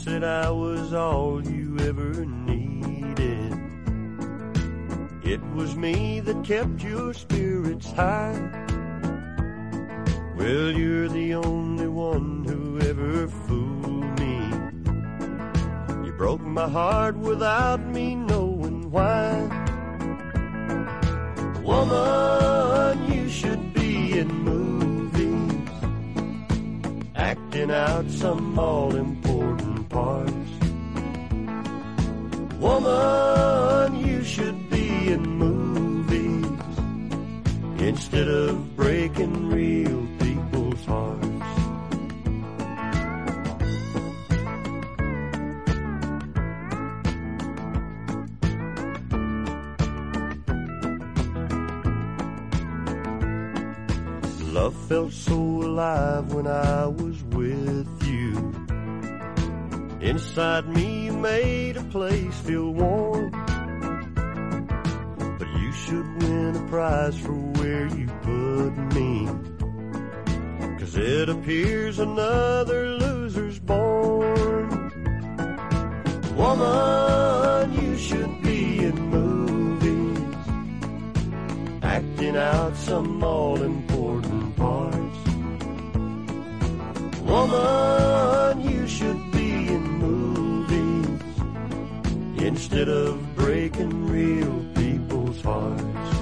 said I was all you ever needed. It was me that kept your spirits high. Well, you're the only one who ever fooled me. You broke my heart without me knowing why. Woman, you should be in movies, acting out some all-important parts. Woman, you should be in movies instead of breaking real people's hearts. Love felt so alive when I was with you. Inside me you made a place feel warm. But you should win a prize for where you put me, 'cause it appears another loser's born. Woman, you should be in movies, acting out some all-important parts. Woman, you should be in movies instead of breaking real people's hearts.